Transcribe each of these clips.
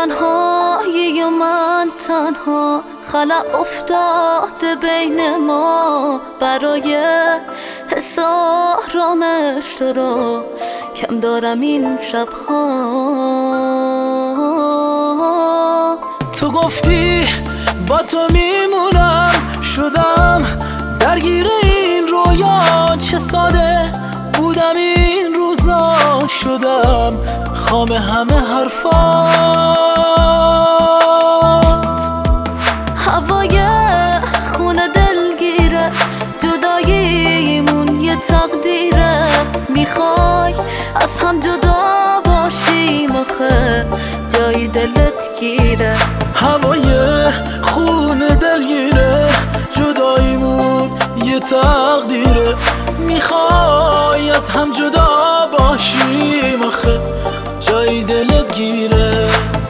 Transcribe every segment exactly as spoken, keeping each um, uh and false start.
تنهایی و من تنها، خلا افتاده بین ما. برای حس آرامش تو رو کم دارم این شبها. تو گفتی با تو میمونم، شدم درگیر این رویا. چه ساده بودم این روزا، شدم خام همه حرفات. هوای خونه دلگیره، جداییمون یه تقدیره. میخوای از هم جدا باشیم آخه جای دلت گیره. هوای خونه دلگیره، جداییمون یه تقدیره. میخوای از هم جدا باشیم آخه جای دلت گیره.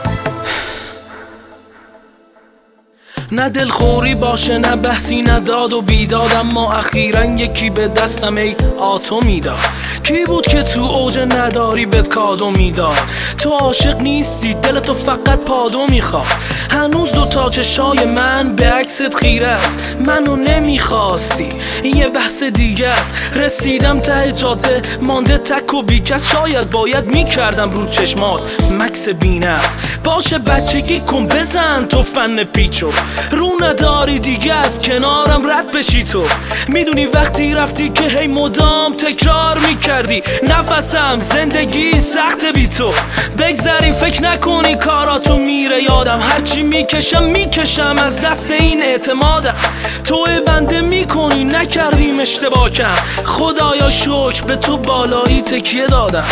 نه دلخوری باشه نه بحثی نه داد و بیداد، اما اخیراً یکی به دستم ای آتو میداد. کی بود که تو اوج نداری بهت کادو میداد؟ تو عاشق نیستی، دلتو فقط پادو میخواد. هنوز دو تا چشای من به عکست خیره است، منو نمیخواستی یه بحث دیگه است. رسیدم ته جاده مانده تک و بیکس، شاید باید میکردم رو چشمات مکس بینه است. باشه بچگی کن بزن تو فن پیچو، رو نداری دیگه از کنارم رد بشی. تو میدونی وقتی رفتی که هی مدام تکرار میکردی نفسم زندگی سخت بی تو. بگذری فکر نکنی کاراتو میره یادم، هرچی میکشم میکشم از دست این اعتمادم. توی بنده میکنی نکردیم اشتباه کم، خدایا شکر به تو بالایی تکیه دادم.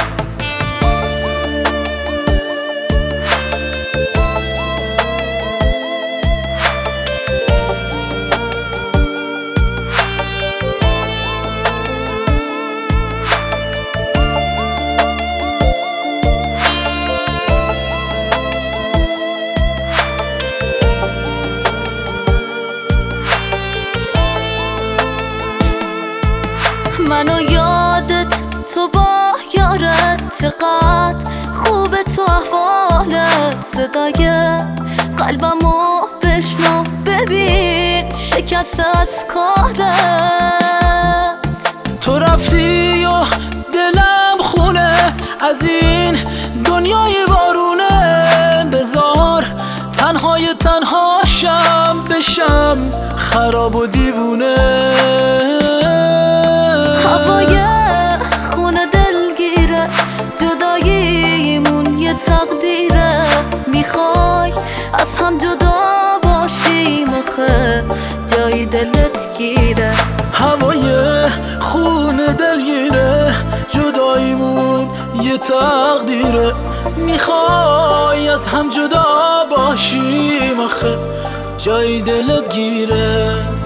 منو یادت تو با یارت، چقدر خوبه تو احوالت. صدای قلبمو بشنو ببین شکست از کارت. تو رفتی و دلم خونه از این دنیای وارونه. بذار تنهای تنهاشم بشم خراب و دیوونه. هوای خونه دلگیره، جداییمون یه تقدیره. میخوای از هم جدا باشیم آخه جای دلت گیره. هوای خونه دلگیره، جداییمون یه تقدیره. میخوای از هم جدا باشیم آخه جای دلت گیره.